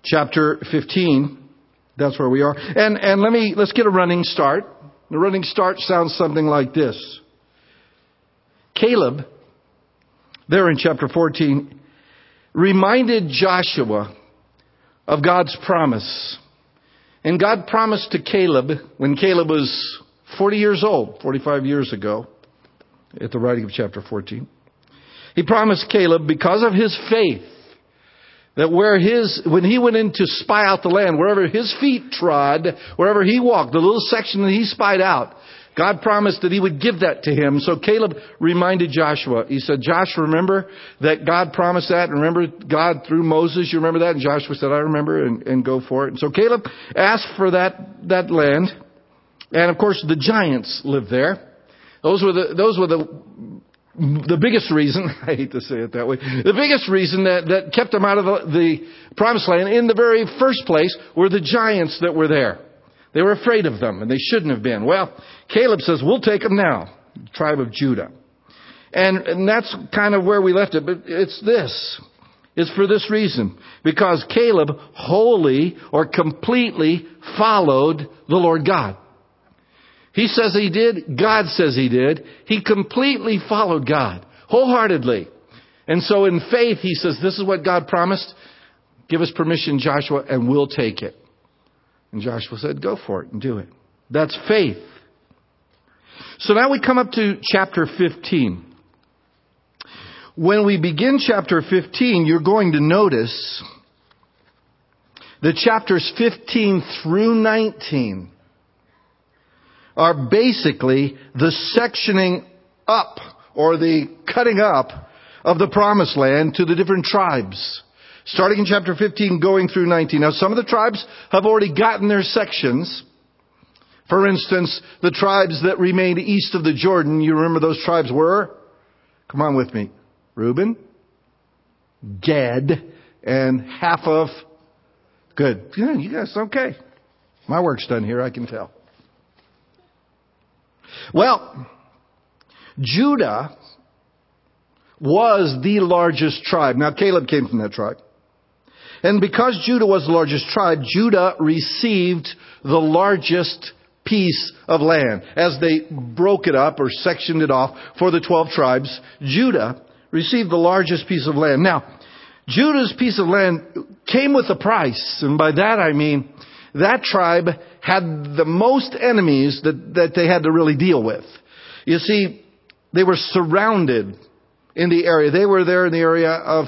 chapter 15. That's where we are. And let's get a running start. The running start sounds something like this. Caleb, there in chapter 14, reminded Joshua of God's promise. And God promised to Caleb when Caleb was 40 years old, 45 years ago, at the writing of chapter 14. He promised Caleb, because of his faith, that when he went in to spy out the land, wherever his feet trod, wherever he walked, the little section that he spied out, God promised that he would give that to him. So Caleb reminded Joshua. He said, Josh, remember that God promised that? Remember God through Moses? You remember that? And Joshua said, I remember, and go for it. And so Caleb asked for that land. And of course, the giants lived there. Those were the biggest reason, I hate to say it that way, the biggest reason that kept them out of the promised land in the very first place were the giants that were there. They were afraid of them, and they shouldn't have been. Well, Caleb says, we'll take them now, the tribe of Judah. And that's kind of where we left it, but it's this. It's for this reason. Because Caleb wholly or completely followed the Lord God. He says he did. God says he did. He completely followed God, wholeheartedly. And so in faith, he says, this is what God promised. Give us permission, Joshua, and we'll take it. And Joshua said, go for it and do it. That's faith. So now we come up to chapter 15. When we begin chapter 15, you're going to notice that chapters 15 through 19 are basically the sectioning up or the cutting up of the promised land to the different tribes. Starting in chapter 15, going through 19. Now, some of the tribes have already gotten their sections. For instance, the tribes that remained east of the Jordan, you remember those tribes were? Come on with me. Reuben, Gad, and half of... Good. Yeah, you guys, okay. My work's done here, I can tell. Well, Judah was the largest tribe. Now, Caleb came from that tribe. And because Judah was the largest tribe, Judah received the largest piece of land. As they broke it up or sectioned it off for the 12 tribes, Judah received the largest piece of land. Now, Judah's piece of land came with a price. And by that I mean that tribe had the most enemies that they had to really deal with. You see, they were surrounded in the area. They were there in the area of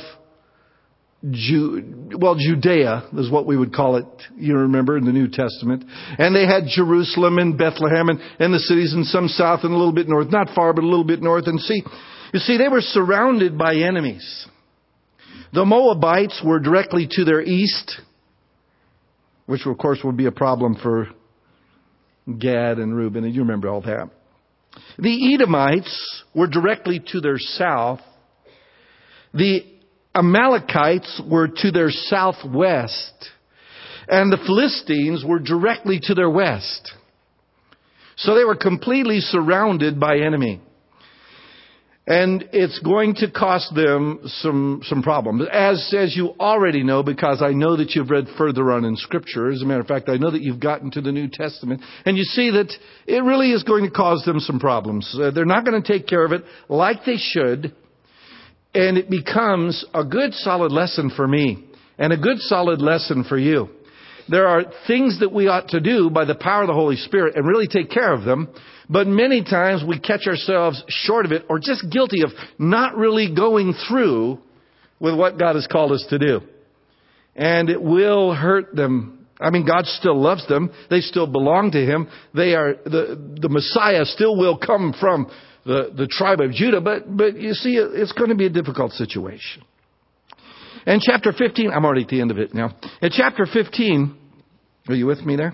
Judea is what we would call it, you remember, in the New Testament. And they had Jerusalem and Bethlehem and the cities and some south and a little bit north. Not far, but a little bit north. And you see, they were surrounded by enemies. The Moabites were directly to their east, which of course would be a problem for Gad and Reuben. And you remember all that. The Edomites were directly to their south. The Amalekites were to their southwest. And the Philistines were directly to their west. So they were completely surrounded by enemy. And it's going to cost them some problems. As you already know, because I know that you've read further on in Scripture. As a matter of fact, I know that you've gotten to the New Testament. And you see that it really is going to cause them some problems. They're not going to take care of it like they should. And it becomes a good solid lesson for me. And a good solid lesson for you. There are things that we ought to do by the power of the Holy Spirit and really take care of them. But many times we catch ourselves short of it or just guilty of not really going through with what God has called us to do. And it will hurt them. I mean, God still loves them. They still belong to Him. They are the Messiah still will come from the tribe of Judah. But you see, it's going to be a difficult situation. And chapter 15, I'm already at the end of it now. In chapter 15, are you with me there?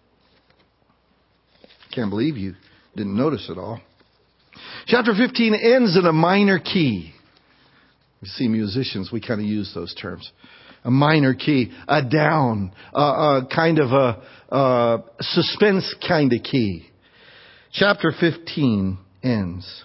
Can't believe you didn't notice it all. Chapter 15 ends in a minor key. You see, musicians, we kind of use those terms. A minor key, a down, a kind of a suspense kind of key. Chapter 15 ends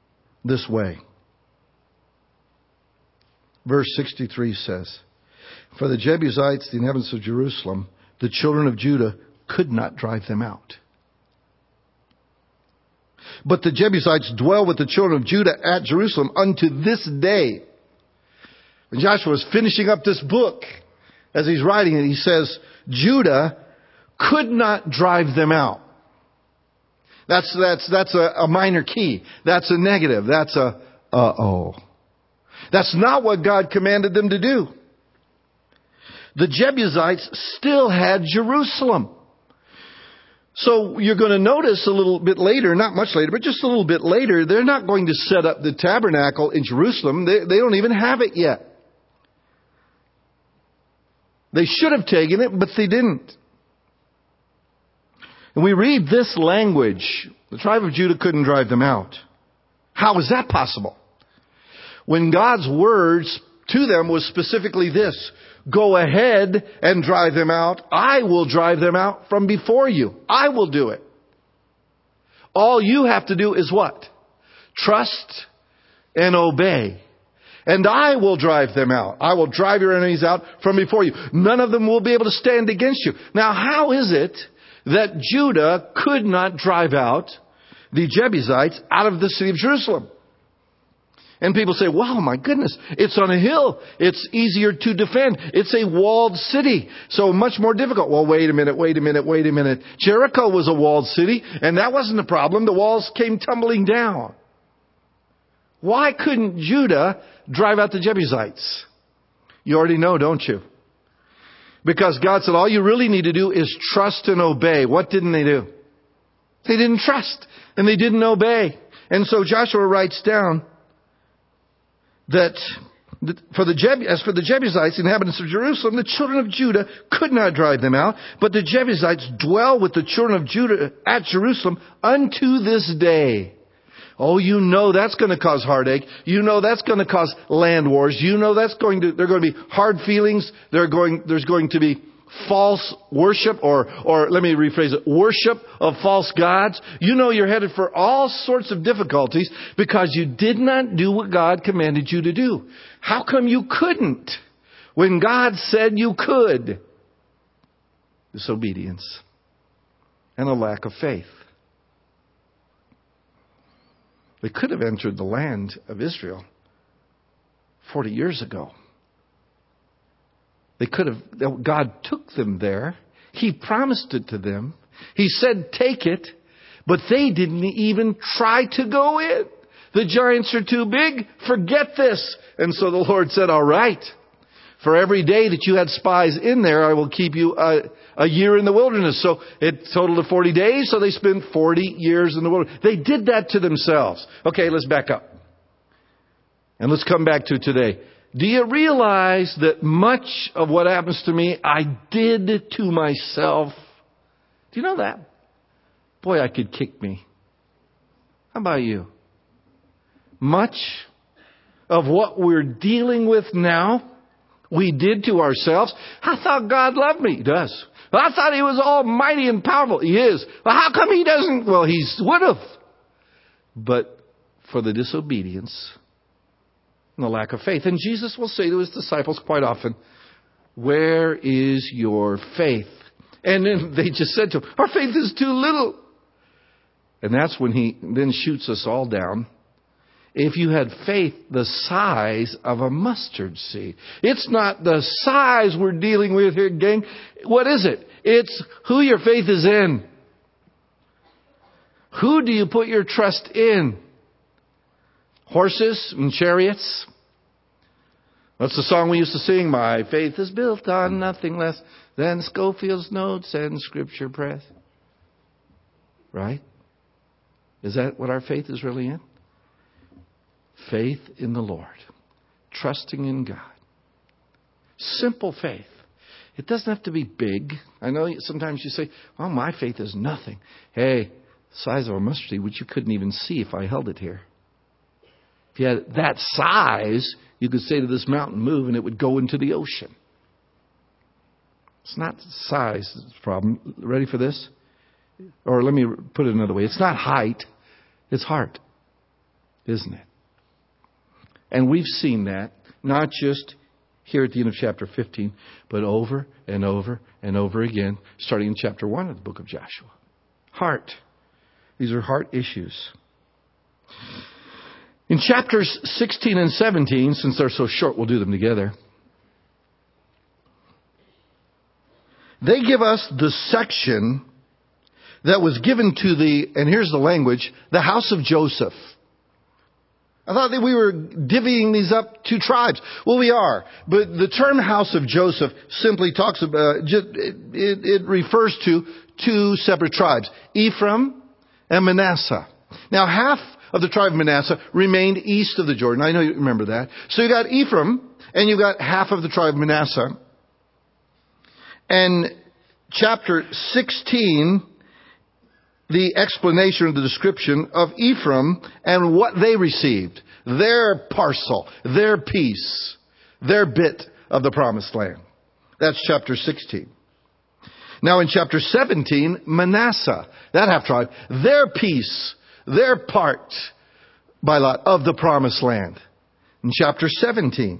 this way. Verse 63 says, For the Jebusites, the inhabitants of Jerusalem, the children of Judah could not drive them out. But the Jebusites dwell with the children of Judah at Jerusalem unto this day. When Joshua was finishing up this book, as he's writing it, he says, Judah could not drive them out. That's a minor key. That's a negative. That's a uh-oh. That's not what God commanded them to do. The Jebusites still had Jerusalem. So you're going to notice a little bit later, not much later, but just a little bit later, they're not going to set up the tabernacle in Jerusalem. They don't even have it yet. They should have taken it, but they didn't. And we read this language. The tribe of Judah couldn't drive them out. How is that possible? When God's words to them was specifically this: go ahead and drive them out. I will drive them out from before you. I will do it. All you have to do is what? Trust and obey. And I will drive them out. I will drive your enemies out from before you. None of them will be able to stand against you. Now, how is it that Judah could not drive out the Jebusites out of the city of Jerusalem? And people say, wow, my goodness, it's on a hill. It's easier to defend. It's a walled city, so much more difficult. Well, wait a minute. Jericho was a walled city, and that wasn't the problem. The walls came tumbling down. Why couldn't Judah drive out the Jebusites? You already know, don't you? Because God said all you really need to do is trust and obey. What didn't they do? They didn't trust and they didn't obey. And so Joshua writes down that as for the Jebusites, inhabitants of Jerusalem, the children of Judah could not drive them out, but the Jebusites dwell with the children of Judah at Jerusalem unto this day. Oh, you know that's going to cause heartache. You know that's going to cause land wars. You know there are going to be hard feelings. There's going to be false worship, or let me rephrase it, worship of false gods. You know you're headed for all sorts of difficulties because you did not do what God commanded you to do. How come you couldn't when God said you could? Disobedience and a lack of faith. They could have entered the land of Israel 40 years ago. They could have, God took them there. He promised it to them. He said, take it. But they didn't even try to go in. The giants are too big. Forget this. And so the Lord said, all right. For every day that you had spies in there, I will keep you a year in the wilderness. So it totaled to 40 days. So they spent 40 years in the wilderness. They did that to themselves. Okay, let's back up. And let's come back to today. Do you realize that much of what happens to me, I did to myself? Do you know that? Boy, I could kick me. How about you? Much of what we're dealing with now, we did to ourselves. I thought God loved me. He does. Well, I thought He was almighty and powerful. He is. Well, how come He doesn't? Well, He would have. But for the disobedience and the lack of faith. And Jesus will say to His disciples quite often, where is your faith? And then they just said to Him, our faith is too little. And that's when He then shoots us all down. If you had faith the size of a mustard seed. It's not the size we're dealing with here, gang. What is it? It's who your faith is in. Who do you put your trust in? Horses and chariots? That's the song we used to sing. My faith is built on nothing less than Schofield's notes and scripture press. Right? Is that what our faith is really in? Faith in the Lord. Trusting in God. Simple faith. It doesn't have to be big. I know sometimes you say, well, my faith is nothing. Hey, the size of a mustard seed, which you couldn't even see if I held it here. If you had that size, you could say to this mountain, move, and it would go into the ocean. It's not size that's the problem. Ready for this? Or let me put it another way. It's not height. It's heart. Isn't it? And we've seen that, not just here at the end of chapter 15, but over and over and over again, starting in chapter 1 of the book of Joshua. Heart. These are heart issues. In chapters 16 and 17, since they're so short, we'll do them together. They give us the section that was given to and here's the language, the house of Joseph. I thought that we were divvying these up 2 tribes. Well, we are. But the term house of Joseph simply talks about, it refers to 2 separate tribes, Ephraim and Manasseh. Now, half of the tribe of Manasseh remained east of the Jordan. I know you remember that. So you got Ephraim and you got half of the tribe of Manasseh. And chapter 16, the explanation of the description of Ephraim and what they received. Their parcel, their piece, their bit of the promised land. That's chapter 16. Now in chapter 17, Manasseh, that half tribe, their piece, their part by lot of the promised land. In chapter 17.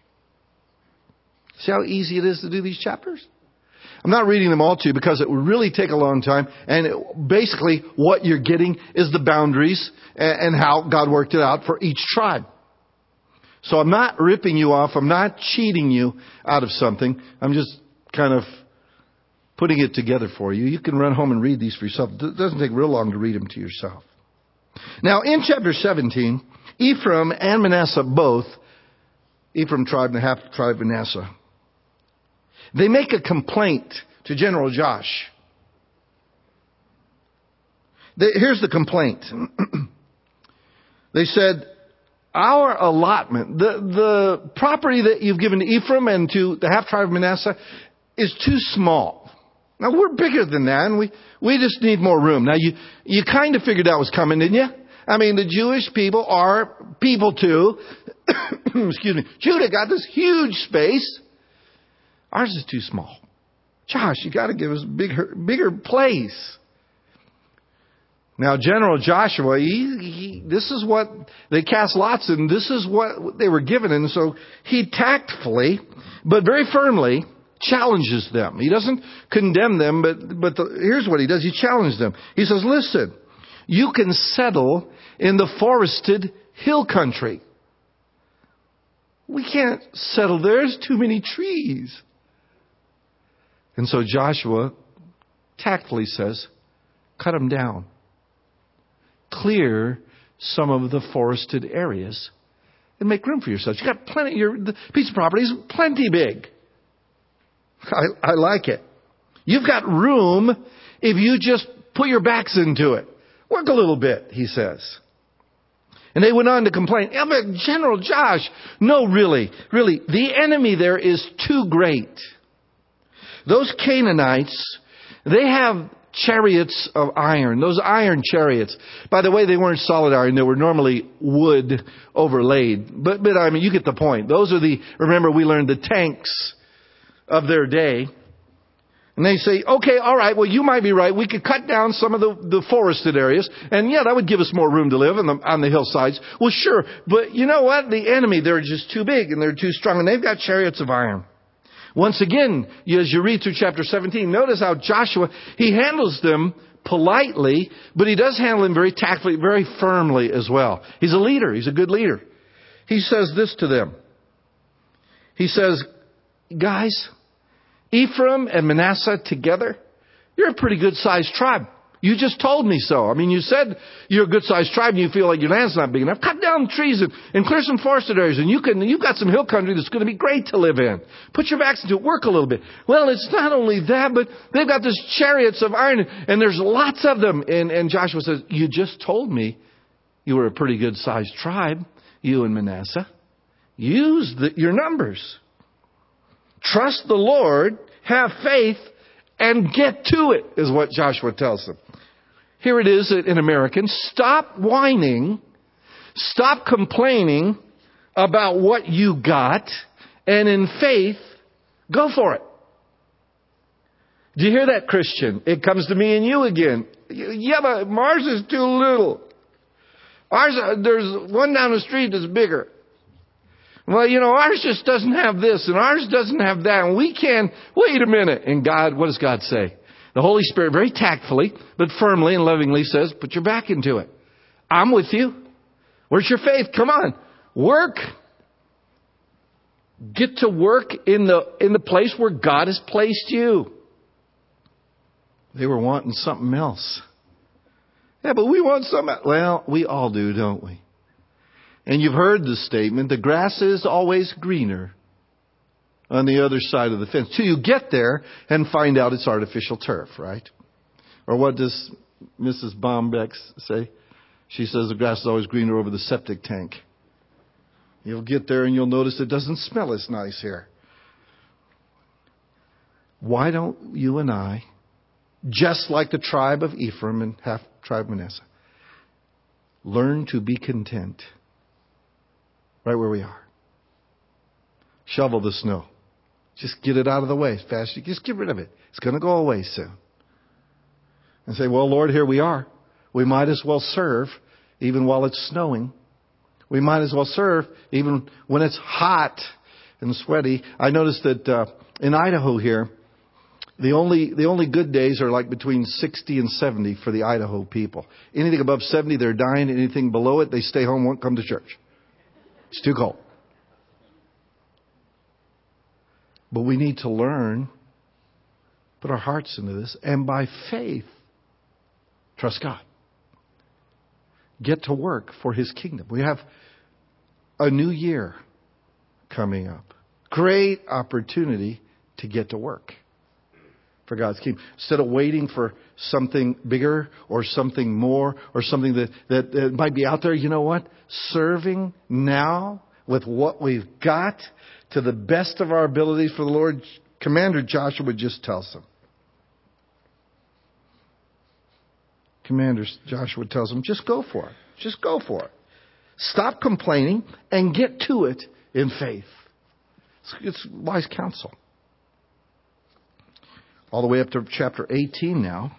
See how easy it is to do these chapters? I'm not reading them all to you because it would really take a long time. And basically what you're getting is the boundaries and how God worked it out for each tribe. So I'm not ripping you off. I'm not cheating you out of something. I'm just kind of putting it together for you. You can run home and read these for yourself. It doesn't take real long to read them to yourself. Now in chapter 17, Ephraim and Manasseh both, Ephraim tribe and the half tribe of Manasseh, they make a complaint to General Josh. Here's the complaint. They said, our allotment, the property that you've given to Ephraim and to the half tribe of Manasseh is too small. Now we're bigger than that and we just need more room. Now you kind of figured that was coming, didn't you? I mean, the Jewish people are people too. Excuse me. Judah got this huge space. Ours is too small. Josh, you got to give us bigger place. Now, General Joshua, this is what they cast lots and this is what they were given. And so he tactfully, but very firmly, challenges them. He doesn't condemn them, but here's what he does. He challenges them. He says, listen, you can settle in the forested hill country. We can't settle there. There's too many trees. And so Joshua tactfully says, cut them down. Clear some of the forested areas and make room for yourselves. You got plenty, the piece of property is plenty big. I like it. You've got room if you just put your backs into it. Work a little bit, he says. And they went on to complain, yeah, but General Josh, no, really, the enemy there is too great. Those Canaanites, they have chariots of iron. Those iron chariots. By the way, they weren't solid iron. They were normally wood overlaid. But I mean, you get the point. Those are remember we learned the tanks of their day. And they say, okay, all right, well, you might be right. We could cut down some of the forested areas. And yeah, that would give us more room to live on the hillsides. Well, sure. But you know what? The enemy, they're just too big and they're too strong. And they've got chariots of iron. Once again, as you read through chapter 17, notice how Joshua, he handles them politely, but he does handle them very tactfully, very firmly as well. He's a leader. He's a good leader. He says this to them. He says, guys, Ephraim and Manasseh together, you're a pretty good sized tribe. You just told me so. I mean, you said you're a good sized tribe and you feel like your land's not big enough. Cut down trees and clear some forested areas and you've got some hill country that's going to be great to live in. Put your backs into it. Work a little bit. Well, it's not only that, but they've got this chariots of iron and there's lots of them. And Joshua says, you just told me you were a pretty good sized tribe, you and Manasseh. Use your numbers. Trust the Lord, have faith, and get to it, is what Joshua tells them. Here it is in American. Stop whining. Stop complaining about what you got. And in faith, go for it. Do you hear that, Christian? It comes to me and you again. Yeah, but Mars is too little. There's one down the street that's bigger. Well, ours just doesn't have this and ours doesn't have that. And we can, wait a minute. And God, what does God say? The Holy Spirit very tactfully, but firmly and lovingly says, put your back into it. I'm with you. Where's your faith? Come on. Work. Get to work in the place where God has placed you. They were wanting something else. Yeah, but we want something else. Well, we all do, don't we? And you've heard the statement, the grass is always greener on the other side of the fence. Till you get there and find out it's artificial turf, right? Or what does Mrs. Bombeck say? She says the grass is always greener over the septic tank. You'll get there and you'll notice it doesn't smell as nice here. Why don't you and I, just like the tribe of Ephraim and half tribe Manasseh, learn to be content right where we are? Shovel the snow. Just get it out of the way as fast as you can. Just get rid of it. It's going to go away soon. And say, well, Lord, here we are. We might as well serve even while it's snowing. We might as well serve even when it's hot and sweaty. I noticed that in Idaho here, the only good days are like between 60 and 70 for the Idaho people. Anything above 70, they're dying. Anything below it, they stay home, won't come to church. It's too cold. But we need to learn, put our hearts into this, and by faith, trust God. Get to work for His kingdom. We have a new year coming up. Great opportunity to get to work for God's kingdom. Instead of waiting for something bigger or something more or something that might be out there, you know what? Serving now with what we've got to the best of our abilities for the Lord. Commander Joshua just tells them. Commander Joshua tells them, just go for it. Just go for it. Stop complaining and get to it in faith. It's wise counsel. All the way up to chapter 18 now.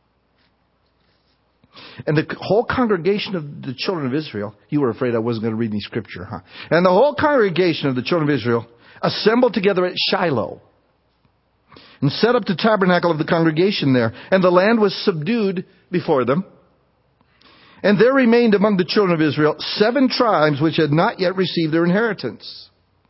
And the whole congregation of the children of Israel, you were afraid I wasn't going to read any scripture, huh? And the whole congregation of the children of Israel assembled together at Shiloh and set up the tabernacle of the congregation there. And the land was subdued before them. And there remained among the children of Israel 7 tribes which had not yet received their inheritance.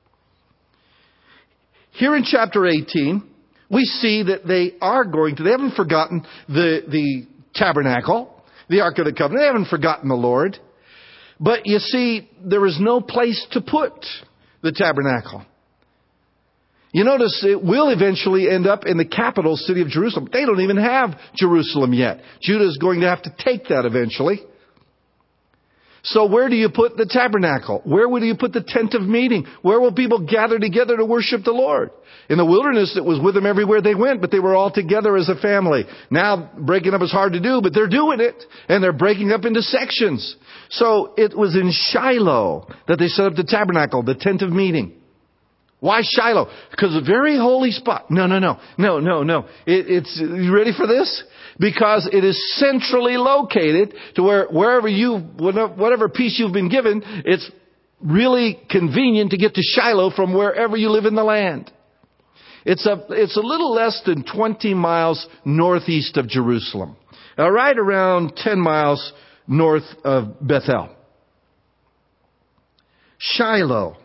Here in chapter 18, we see that they haven't forgotten the tabernacle, the Ark of the Covenant. They haven't forgotten the Lord. But you see, there is no place to put the tabernacle. You notice it will eventually end up in the capital city of Jerusalem. They don't even have Jerusalem yet. Judah is going to have to take that eventually. So where do you put the tabernacle? Where would you put the tent of meeting? Where will people gather together to worship the Lord? In the wilderness, it was with them everywhere they went, but they were all together as a family. Now, breaking up is hard to do, but they're doing it, and they're breaking up into sections. So it was in Shiloh that they set up the tabernacle, the tent of meeting. Why Shiloh? Because a very holy spot. No. It's, you ready for this? Because it is centrally located to whatever piece you've been given, it's really convenient to get to Shiloh from wherever you live in the land. It's a little less than 20 miles northeast of Jerusalem. Right around 10 miles north of Bethel. Shiloh.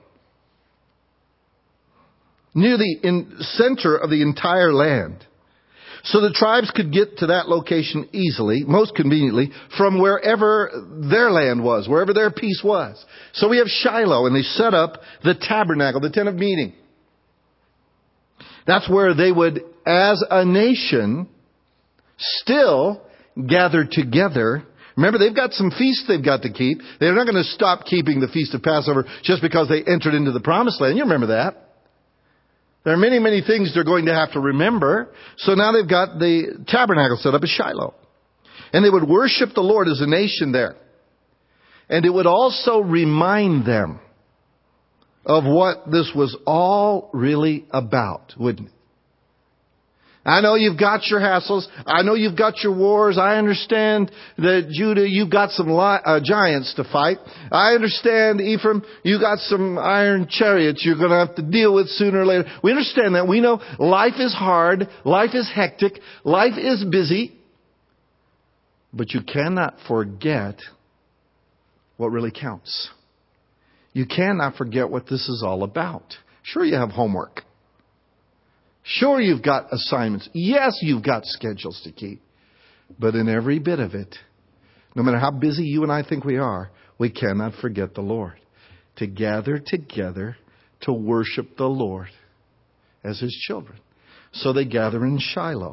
Near the center of the entire land. So the tribes could get to that location easily, most conveniently, from wherever their land was, wherever their piece was. So we have Shiloh, and they set up the tabernacle, the tent of meeting. That's where they would, as a nation, still gather together. Remember, they've got some feasts they've got to keep. They're not going to stop keeping the Feast of Passover just because they entered into the Promised Land. You remember that. There are many, many things they're going to have to remember. So now they've got the tabernacle set up at Shiloh. And they would worship the Lord as a nation there. And it would also remind them of what this was all really about, wouldn't it? I know you've got your hassles. I know you've got your wars. I understand that Judah, you've got some giants to fight. I understand, Ephraim, you got some iron chariots you're going to have to deal with sooner or later. We understand that. We know life is hard. Life is hectic. Life is busy. But you cannot forget what really counts. You cannot forget what this is all about. Sure, you have homework. Sure, you've got assignments. Yes, you've got schedules to keep. But in every bit of it, no matter how busy you and I think we are, we cannot forget the Lord. To gather together to worship the Lord as His children. So they gather in Shiloh.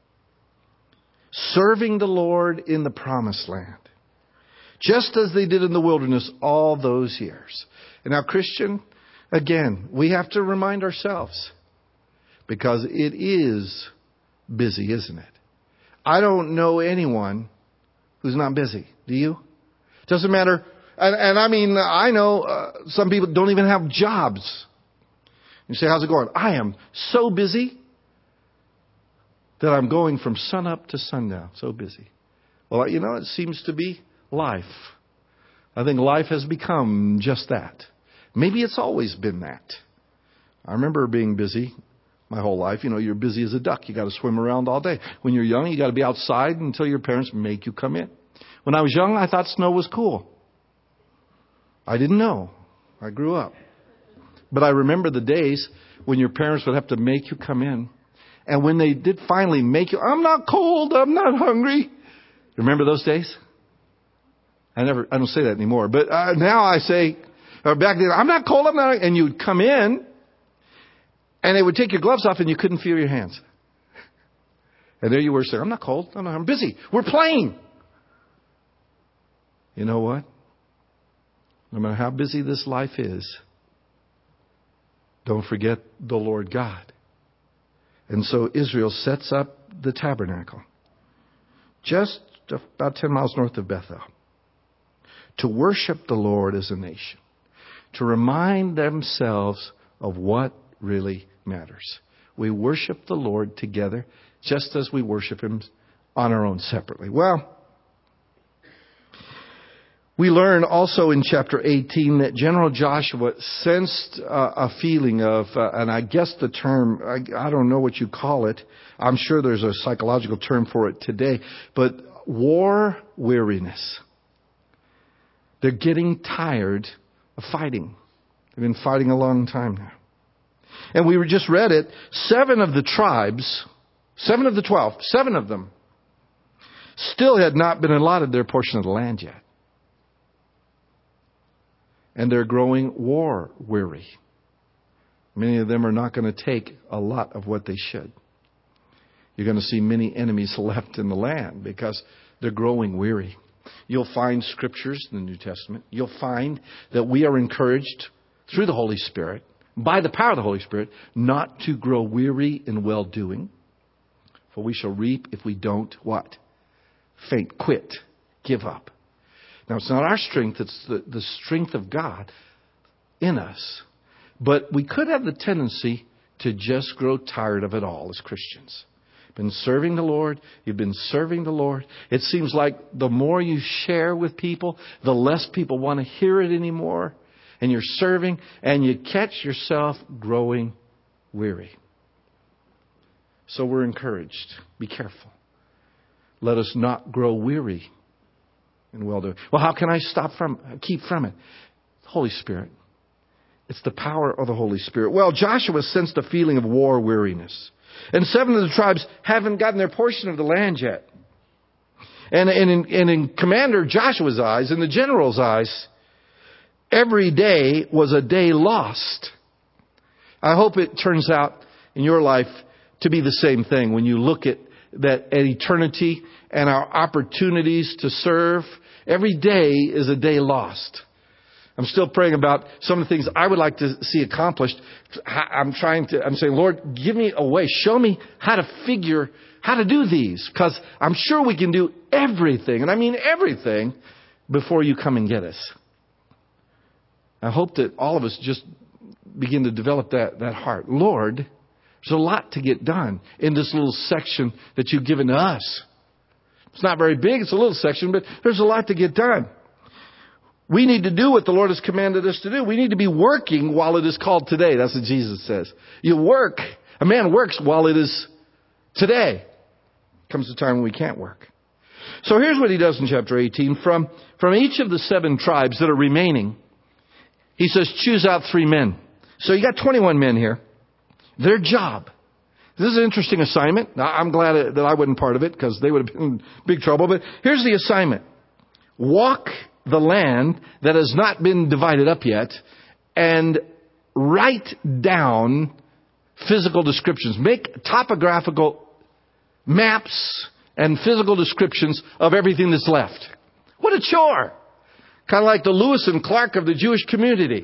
Serving the Lord in the promised land. Just as they did in the wilderness all those years. And now, Christian, again, we have to remind ourselves. Because it is busy, isn't it? I don't know anyone who's not busy. Do you? Doesn't matter. And I mean, I know some people don't even have jobs. You say, how's it going? I am so busy that I'm going from sun up to sundown. So busy. Well, you know, it seems to be life. I think life has become just that. Maybe it's always been that. I remember being busy my whole life. You know, you're busy as a duck. You got to swim around all day. When you're young, you got to be outside until your parents make you come in. When I was young, I thought snow was cool. I didn't know. I grew up. But I remember the days when your parents would have to make you come in. And when they did finally make you, I'm not cold, I'm not hungry. Remember those days? I don't say that anymore. But now I say, back then, I'm not cold, I'm not hungry. And you'd come in. And they would take your gloves off and you couldn't feel your hands. And there you were saying, I'm not cold. I'm busy. We're playing. You know what? No matter how busy this life is, don't forget the Lord God. And so Israel sets up the tabernacle just about 10 miles north of Bethel to worship the Lord as a nation, to remind themselves of what really matters. We worship the Lord together just as we worship Him on our own separately. Well, we learn also in chapter 18 that General Joshua sensed a feeling of, and I guess the term, I don't know what you call it. I'm sure there's a psychological term for it today, but war weariness. They're getting tired of fighting. They've been fighting a long time now. And we just read it, 7 of the tribes, 7 of the 12, 7 of them still had not been allotted their portion of the land yet. And they're growing war weary. Many of them are not going to take a lot of what they should. You're going to see many enemies left in the land because they're growing weary. You'll find scriptures in the New Testament. You'll find that we are encouraged through the Holy Spirit, by the power of the Holy Spirit, not to grow weary in well-doing. For we shall reap if we don't, what? Faint, quit, give up. Now, it's not our strength, it's the strength of God in us. But we could have the tendency to just grow tired of it all as Christians. Been serving the Lord, you've been serving the Lord. It seems like the more you share with people, the less people want to hear it anymore. And you're serving, and you catch yourself growing weary. So we're encouraged. Be careful. Let us not grow weary in well-doing. Well, how can I keep from it? Holy Spirit. It's the power of the Holy Spirit. Well, Joshua sensed a feeling of war weariness. And 7 of the tribes haven't gotten their portion of the land yet. And in Commander Joshua's eyes, in the general's eyes, every day was a day lost. I hope it turns out in your life to be the same thing when you look at eternity and our opportunities to serve. Every day is a day lost. I'm still praying about some of the things I would like to see accomplished. I'm saying, Lord, give me a way. Show me how to do these. Because I'm sure we can do everything, and I mean everything, before you come and get us. I hope that all of us just begin to develop that heart. Lord, There's a lot to get done in this little section that you've given to us. It's not very big. It's a little section, but there's a lot to get done. We need to do what the Lord has commanded us to do. We need to be working while it is called today. That's what Jesus says. You work. A man works while it is today. Comes a time when we can't work. So here's what he does in chapter 18. From each of the 7 tribes that are remaining, he says, choose out 3 men. So you got 21 men here. Their job. This is an interesting assignment. I'm glad that I wasn't part of it because they would have been in big trouble. But here's the assignment. Walk the land that has not been divided up yet and write down physical descriptions. Make topographical maps and physical descriptions of everything that's left. What a chore. Kind of like the Lewis and Clark of the Jewish community.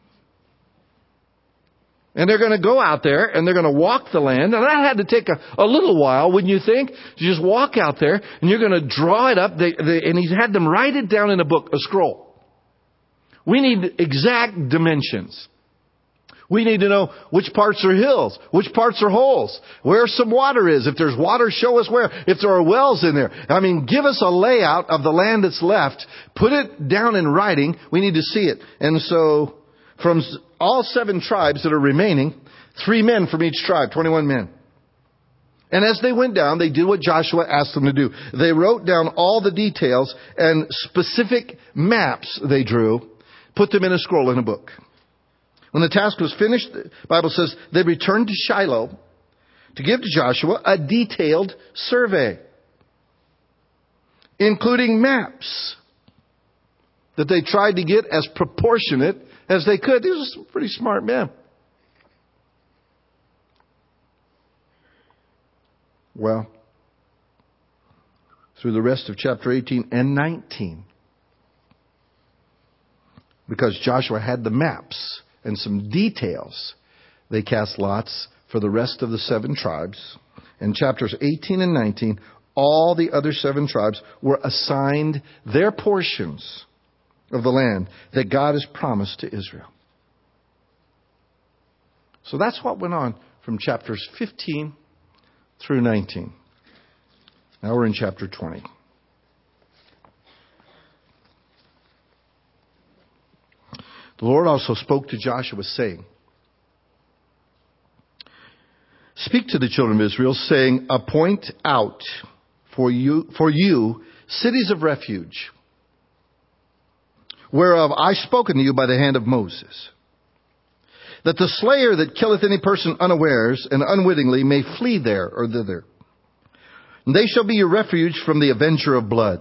And they're going to go out there and they're going to walk the land. And that had to take a little while, wouldn't you think? To just walk out there and you're going to draw it up. And he had them write it down in a book, a scroll. We need exact dimensions. We need to know which parts are hills, which parts are holes, where some water is. If there's water, show us where. If there are wells in there. I mean, give us a layout of the land that's left. Put it down in writing. We need to see it. And so from all 7 tribes that are remaining, 3 men from each tribe, 21 men. And as they went down, they did what Joshua asked them to do. They wrote down all the details and specific maps they drew, put them in a scroll in a book. When the task was finished, the Bible says they returned to Shiloh to give to Joshua a detailed survey, including maps that they tried to get as proportionate as they could. These were pretty smart men. Well, through the rest of chapter 18 and 19, because Joshua had the maps and some details, they cast lots for the rest of the 7 tribes. In chapters 18 and 19, all the other 7 tribes were assigned their portions of the land that God has promised to Israel. So that's what went on from chapters 15 through 19. Now we're in chapter 20. The Lord also spoke to Joshua, saying, speak to the children of Israel, saying, appoint out for you cities of refuge, whereof I spoken to you by the hand of Moses, that the slayer that killeth any person unawares and unwittingly may flee there or thither. And they shall be your refuge from the avenger of blood.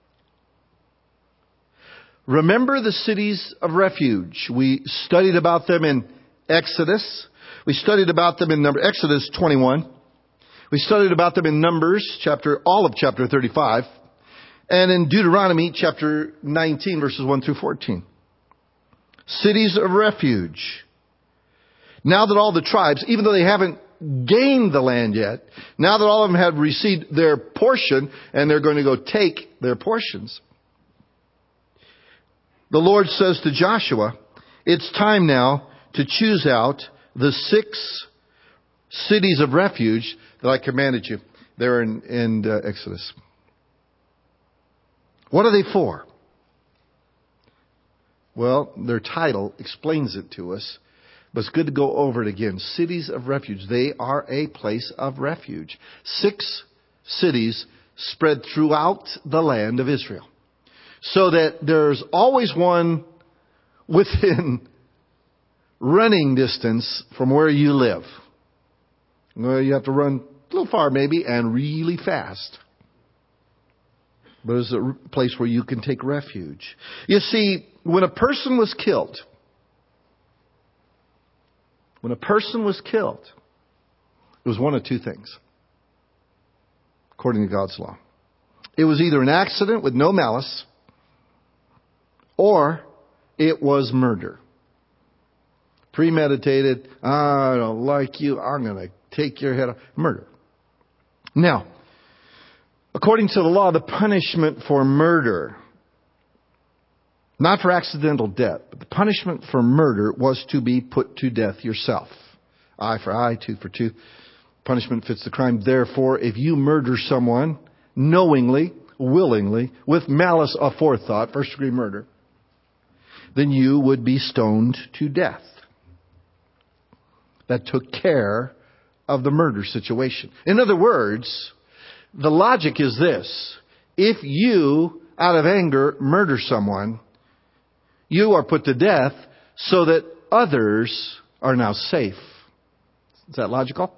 Remember the cities of refuge. We studied about them in Exodus. We studied about them in Exodus 21. We studied about them in Numbers, all of chapter 35. And in Deuteronomy chapter 19, verses 1 through 14. Cities of refuge. Now that all the tribes, even though they haven't gained the land yet, now that all of them have received their portion and they're going to go take their portions, the Lord says to Joshua, it's time now to choose out the 6 cities of refuge that I commanded you there in Exodus. What are they for? Well, their title explains it to us, but it's good to go over it again. Cities of refuge. They are a place of refuge. 6 cities spread throughout the land of Israel. So that there's always one within running distance from where you live. Well, you have to run a little far maybe and really fast. But it's a place where you can take refuge. You see, when a person was killed, it was one of 2 things, according to God's law. It was either an accident with no malice, or it was murder. Premeditated, I don't like you, I'm going to take your head off. Murder. Now, according to the law, the punishment for murder, not for accidental death, but the punishment for murder was to be put to death yourself. Eye for eye, tooth for tooth. Punishment fits the crime. Therefore, if you murder someone knowingly, willingly, with malice aforethought, first degree murder, then you would be stoned to death. That took care of the murder situation. In other words, the logic is this. If you, out of anger, murder someone, you are put to death so that others are now safe. Is that logical?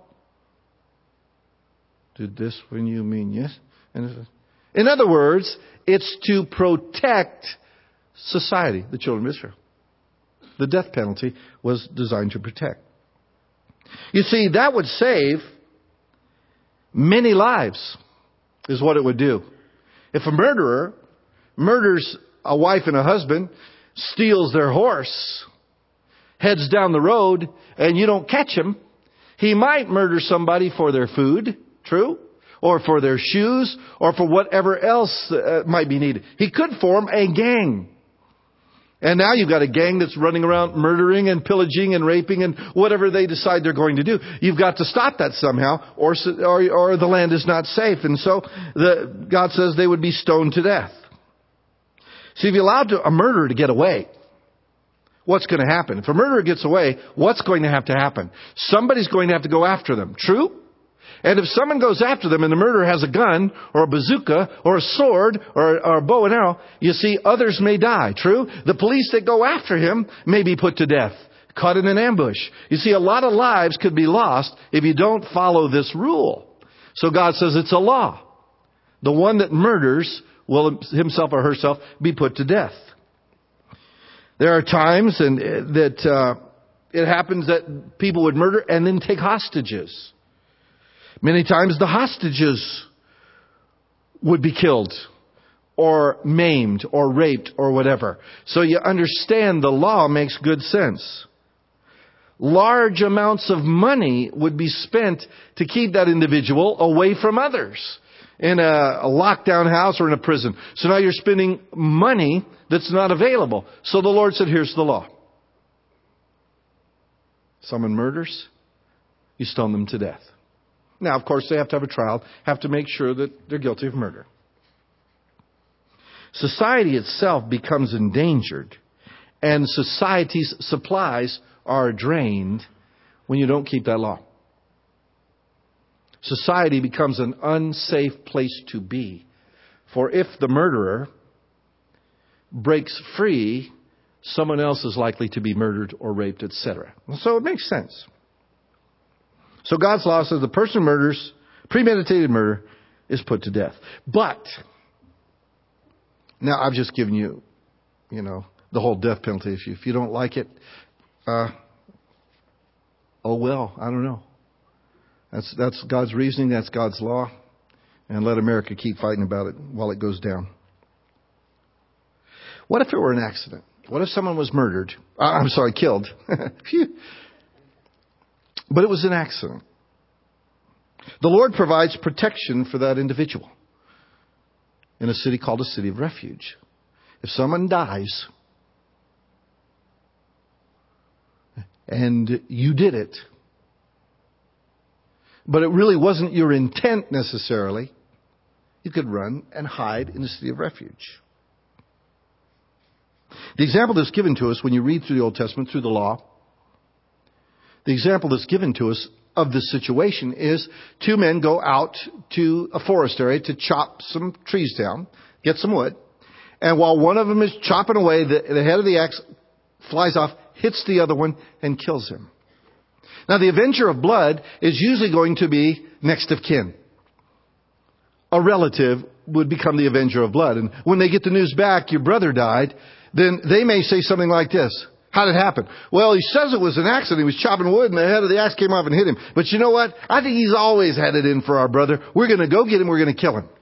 Did this when you mean yes? In other words, it's to protect society, the children of Israel. The death penalty was designed to protect. You see, that would save many lives, is what it would do. If a murderer murders a wife and a husband, steals their horse, heads down the road, and you don't catch him, he might murder somebody for their food, true? Or for their shoes, or for whatever else might be needed. He could form a gang. And now you've got a gang that's running around murdering and pillaging and raping and whatever they decide they're going to do. You've got to stop that somehow, or the land is not safe. And so God says they would be stoned to death. See, if you allowed a murderer to get away, what's going to happen? If a murderer gets away, what's going to happen? Somebody's going to have to go after them. True? And if someone goes after them and the murderer has a gun or a bazooka or a sword or a bow and arrow, you see, others may die. True? The police that go after him may be put to death, caught in an ambush. You see, a lot of lives could be lost if you don't follow this rule. So God says it's a law. The one that murders will himself or herself be put to death. There are times that it happens that people would murder and then take hostages. Many times the hostages would be killed or maimed or raped or whatever. So you understand the law makes good sense. Large amounts of money would be spent to keep that individual away from others in a lockdown house or in a prison. So now you're spending money that's not available. So the Lord said, here's the law. Someone murders, you stone them to death. Now, of course, they have to have a trial, have to make sure that they're guilty of murder. Society itself becomes endangered, and society's supplies are drained when you don't keep that law. Society becomes an unsafe place to be. For if the murderer breaks free, someone else is likely to be murdered or raped, etc. So it makes sense. So God's law says the person who murders, premeditated murder, is put to death. But, now I've just given you, the whole death penalty issue. If you don't like it, oh well, I don't know. That's God's reasoning, that's God's law. And let America keep fighting about it while it goes down. What if it were an accident? What if someone was murdered? Killed. Phew. But it was an accident. The Lord provides protection for that individual in a city called a city of refuge. If someone dies and you did it, but it really wasn't your intent necessarily, you could run and hide in the city of refuge. The example that's given to us when you read through the Old Testament, through the law, the example that's given to us of this situation is two men go out to a forest area to chop some trees down, get some wood. And while one of them is chopping away, the head of the axe flies off, hits the other one, and kills him. Now, the avenger of blood is usually going to be next of kin. A relative would become the avenger of blood. And when they get the news back, your brother died, then they may say something like this. How did it happen? Well, he says it was an accident. He was chopping wood and the head of the axe came off and hit him. But you know what? I think he's always had it in for our brother. We're going to go get him. We're going to kill him.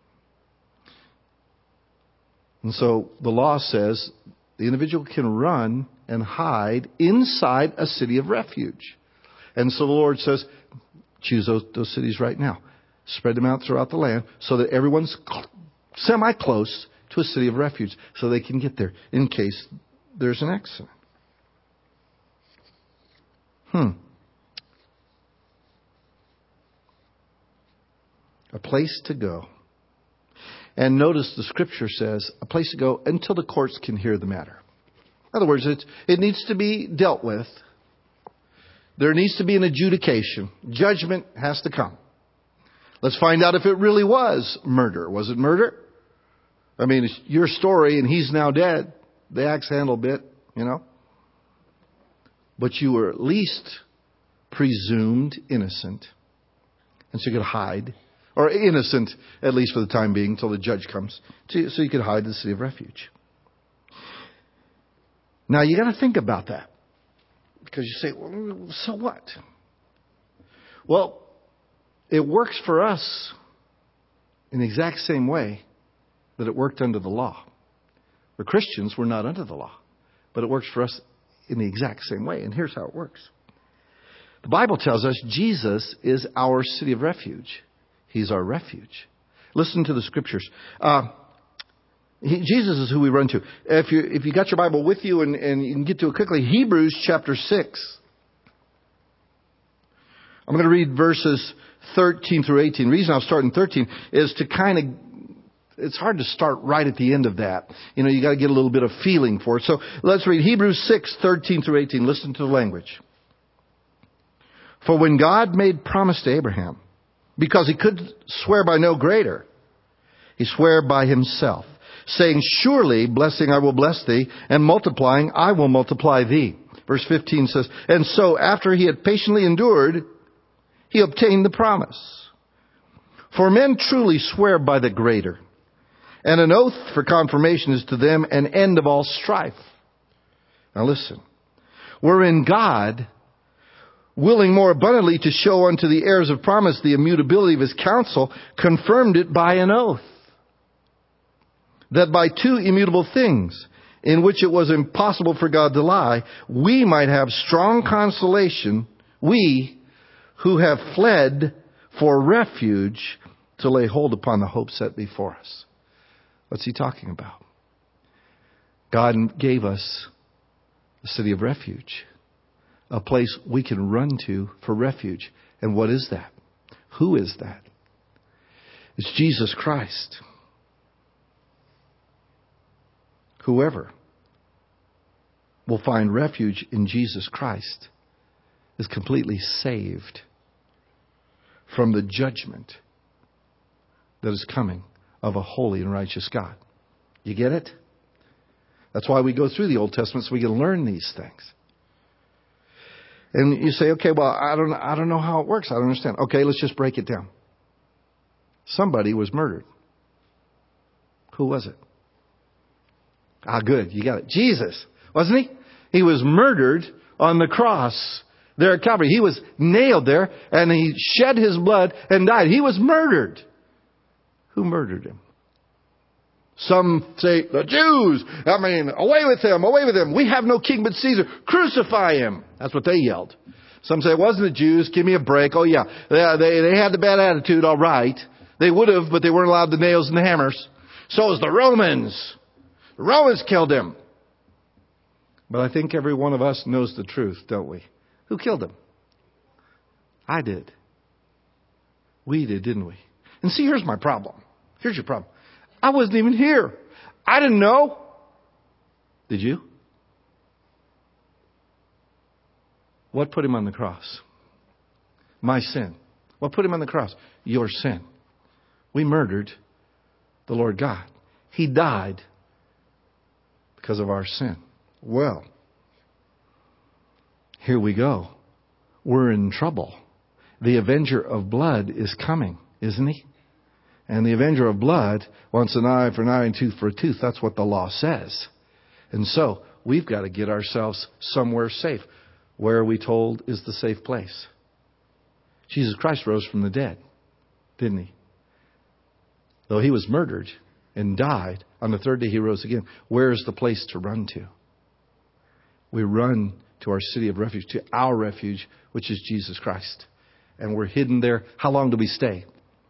And so the law says the individual can run and hide inside a city of refuge. And so the Lord says, choose those cities right now. Spread them out throughout the land so that everyone's semi-close to a city of refuge so they can get there in case there's an accident. A place to go. And notice the scripture says a place to go until the courts can hear the matter. In other words, it needs to be dealt with. There needs to be an adjudication. Judgment has to come. Let's find out if it really was murder. Was it murder? I mean, it's your story and he's now dead. The axe handle bit, you know. But you were at least presumed innocent. And so you could hide. Or innocent, at least for the time being, until the judge comes. So you could hide in the city of refuge. Now, you got to think about that. Because you say, well, so what? Well, it works for us in the exact same way that it worked under the law. For Christians, we're not under the law. But it works for us in the exact same way. And here's how it works. The Bible tells us Jesus is our city of refuge. He's our refuge. Listen to the scriptures. Jesus is who we run to. If you got your Bible with you and you can get to it quickly, Hebrews chapter 6. I'm going to read verses 13 through 18. The reason I'll start in 13 is to kind of, it's hard to start right at the end of that. You know, you got to get a little bit of feeling for it. So let's read Hebrews 6, 13 through 18. Listen to the language. For when God made promise to Abraham, because he could swear by no greater, he swore by himself, saying, surely blessing I will bless thee, and multiplying I will multiply thee. Verse 15 says, and so after he had patiently endured, he obtained the promise. For men truly swear by the greater, and an oath for confirmation is to them an end of all strife. Now listen, wherein God, willing more abundantly to show unto the heirs of promise the immutability of his counsel, confirmed it by an oath, that by two immutable things, in which it was impossible for God to lie, we might have strong consolation, we who have fled for refuge, to lay hold upon the hope set before us. What's he talking about? God gave us a city of refuge, a place we can run to for refuge. And what is that? Who is that? It's Jesus Christ. Whoever will find refuge in Jesus Christ is completely saved from the judgment that is coming of a holy and righteous God. You get it? That's why we go through the Old Testament, so we can learn these things. And you say, okay, well, I don't know how it works. I don't understand. Okay, let's just break it down. Somebody was murdered. Who was it? Good. You got it. Jesus, wasn't he? He was murdered on the cross there at Calvary. He was nailed there and he shed his blood and died. He was murdered. Who murdered him? Some say, the Jews. I mean, away with him, away with him. We have no king but Caesar. Crucify him. That's what they yelled. Some say, it wasn't the Jews. Give me a break. Oh yeah, they had the bad attitude, all right. They would have, but they weren't allowed the nails and the hammers. So was the Romans. The Romans killed him. But I think every one of us knows the truth, don't we? Who killed him? I did. We did, didn't we? And see, here's my problem. Here's your problem. I wasn't even here. I didn't know. Did you? What put him on the cross? My sin. What put him on the cross? Your sin. We murdered the Lord God. He died because of our sin. Well, here we go. We're in trouble. The avenger of blood is coming, isn't he? And the avenger of blood wants an eye for an eye and tooth for a tooth. That's what the law says. And so we've got to get ourselves somewhere safe. Where are we told is the safe place? Jesus Christ rose from the dead, didn't he? Though he was murdered and died, on the third day he rose again. Where is the place to run to? We run to our city of refuge, to our refuge, which is Jesus Christ. And we're hidden there. How long do we stay?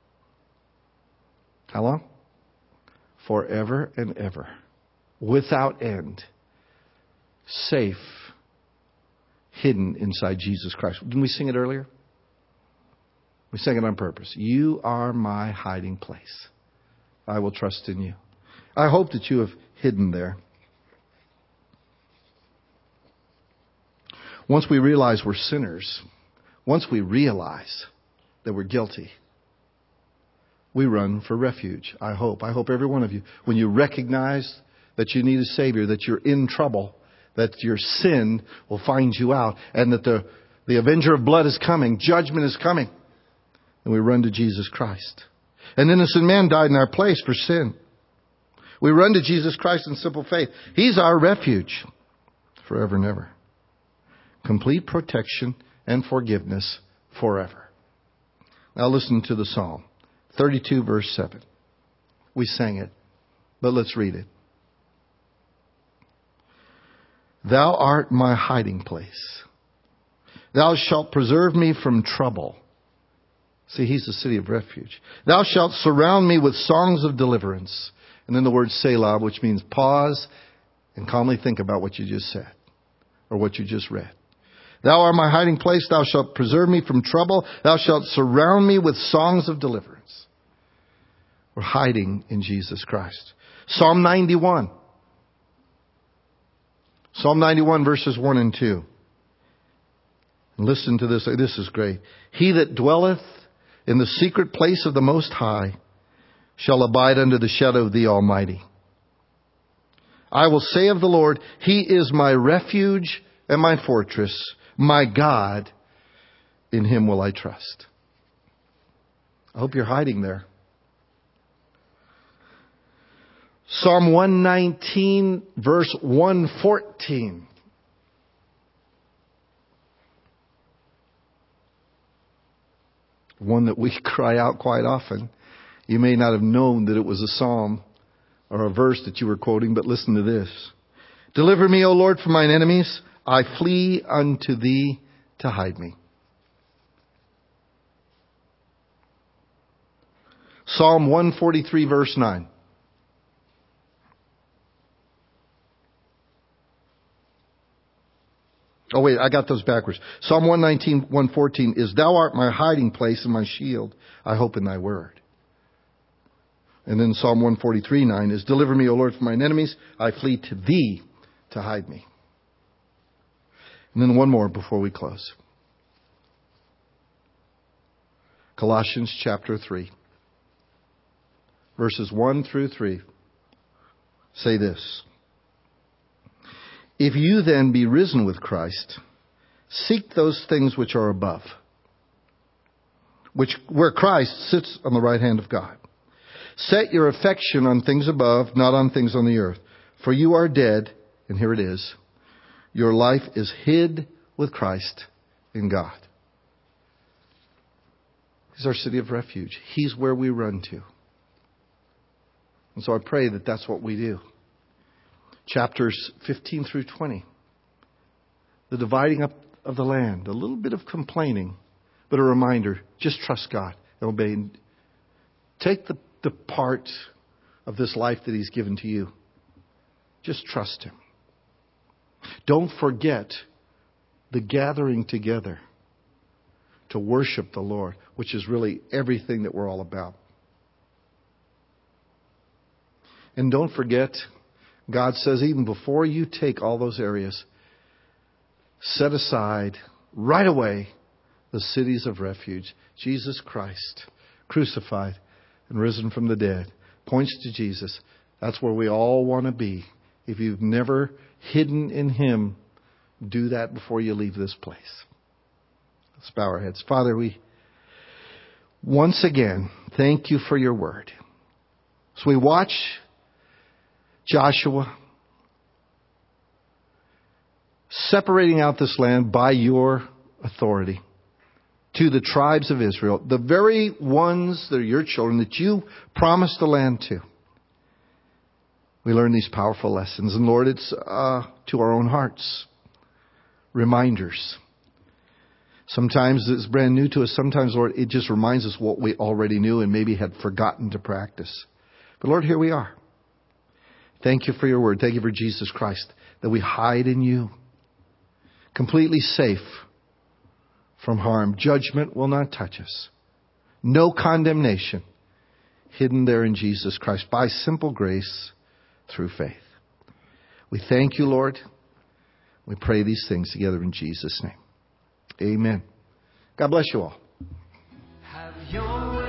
How long? Forever and ever. Without end. Safe. Hidden inside Jesus Christ. Didn't we sing it earlier? We sang it on purpose. You are my hiding place. I will trust in you. I hope that you have hidden there. Once we realize we're sinners, once we realize that we're guilty, we run for refuge. I hope every one of you, when you recognize that you need a Savior, that you're in trouble, that your sin will find you out, and that the avenger of blood is coming, judgment is coming, and we run to Jesus Christ. An innocent man died in our place for sin. We run to Jesus Christ in simple faith. He's our refuge forever and ever. Complete protection and forgiveness forever. Now listen to the Psalm. 32 verse 7. We sang it, but let's read it. Thou art my hiding place. Thou shalt preserve me from trouble. See, He's the city of refuge. Thou shalt surround me with songs of deliverance. And then the word Selah, which means pause and calmly think about what you just said or what you just read. Thou art my hiding place. Thou shalt preserve me from trouble. Thou shalt surround me with songs of deliverance. We're hiding in Jesus Christ. Psalm 91. Psalm 91 verses 1 and 2. And listen to this. This is great. He that dwelleth in the secret place of the Most High shall abide under the shadow of the Almighty. I will say of the Lord, He is my refuge and my fortress. My God, in Him will I trust. I hope you're hiding there. Psalm 119, verse 114. One that we cry out quite often. You may not have known that it was a psalm or a verse that you were quoting, but listen to this. Deliver me, O Lord, from mine enemies. I flee unto Thee to hide me. Psalm 143, verse 9. Oh wait, I got those backwards. Psalm 119, 114 is, Thou art my hiding place and my shield. I hope in Thy word. And then Psalm 143, 9 is, Deliver me, O Lord, from mine enemies. I flee to Thee to hide me. And then one more before we close. Colossians chapter 3. Verses 1 through 3 say this. If you then be risen with Christ, seek those things which are above, where Christ sits on the right hand of God. Set your affection on things above, not on things on the earth. For you are dead, and here it is. Your life is hid with Christ in God. He's our city of refuge. He's where we run to. And so I pray that that's what we do. Chapters 15 through 20. The dividing up of the land. A little bit of complaining, but a reminder. Just trust God and obey. Take the part of this life that He's given to you. Just trust Him. Don't forget the gathering together to worship the Lord, which is really everything that we're all about. And don't forget, God says even before you take all those areas, set aside right away the cities of refuge. Jesus Christ, crucified and risen from the dead, points to Jesus. That's where we all want to be. If you've never hidden in Him, do that before you leave this place. Let's bow our heads. Father, we once again thank You for Your word. So we watch Joshua separating out this land by Your authority to the tribes of Israel, the very ones that are Your children that You promised the land to. We learn these powerful lessons. And Lord, it's to our own hearts. Reminders. Sometimes it's brand new to us. Sometimes, Lord, it just reminds us what we already knew and maybe had forgotten to practice. But Lord, here we are. Thank You for Your word. Thank You for Jesus Christ, that we hide in You. Completely safe from harm. Judgment will not touch us. No condemnation. Hidden there in Jesus Christ by simple grace through faith. We thank you, Lord. We pray these things together in Jesus' name. Amen. God bless you all. Have your